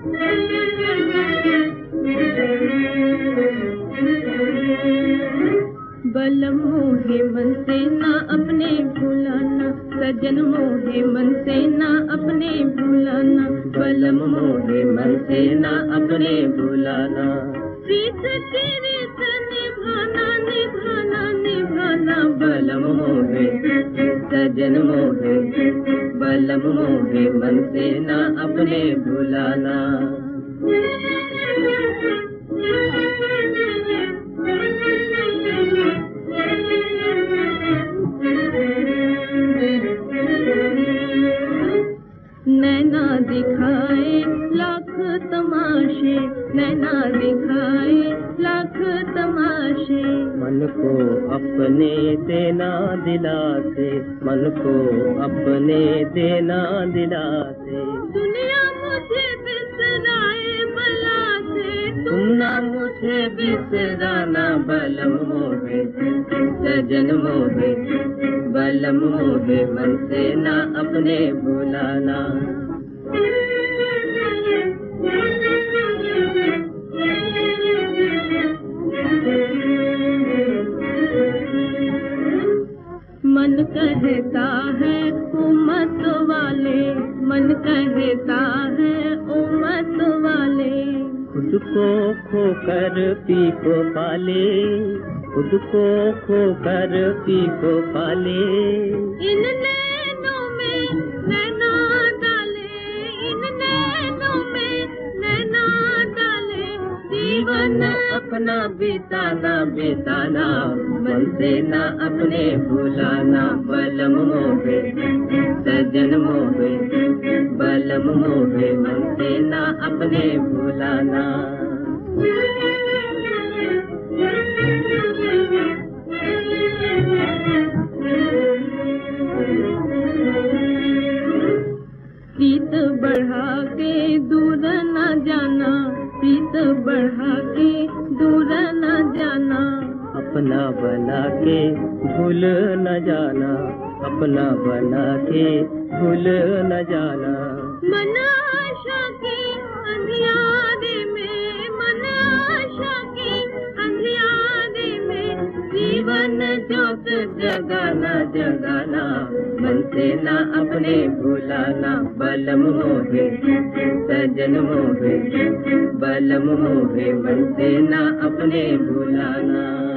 बलम मोहे मन से ना अपने भुलाना, सजन मोहे मन से ना अपने भुलाना, बलम मोहे मन से ना अपने भुलाना। प्रीत की रीत निभाना निभाना निभाना, बलम मोहे सजन मोहे, बलम मोहे मन से ना अपने भुलाना। नैना दिखाए लाख तमाशे, नैना दिखाए लाख तमाशे, मन को अपने देना दिलासे, मन को अपने देना दिलासे। दुनिया मुझे बिसराए बला से, तुम ना मुझे बिसराना, बलम मोहे सजन मोहे, बलम मोहे मन से ना अपने भुलाना। मन कहता है उम्मत वाले, मन कहता है उम्मत वाले, खुद को खोकर पी को पाले, खुद को खोकर पी को पाले। इन नैनों में नैना डाले, इन नैनों में नैना डाले, जीवन अपना बिताना बिताना, मन से ना अपने भुलाना, बलम मोहे सजन मोहे, बलम मोहे मन से ना अपने भुलाना। प्रीत बढ़ा के दूर न जाना, प्रीत बढ़ा के दूर न जाना, अपना बना के भूल न जाना, अपना बना के भूल न जाना। मन आशा के अंधियारे में, मन आशा के अंधियारे में, जीवन ज्योत जगाना जगाना, मन से ना अपने भुलाना, बलम मोहे सजन मोहे, बलम मोहे मन से ना अपने भुलाना।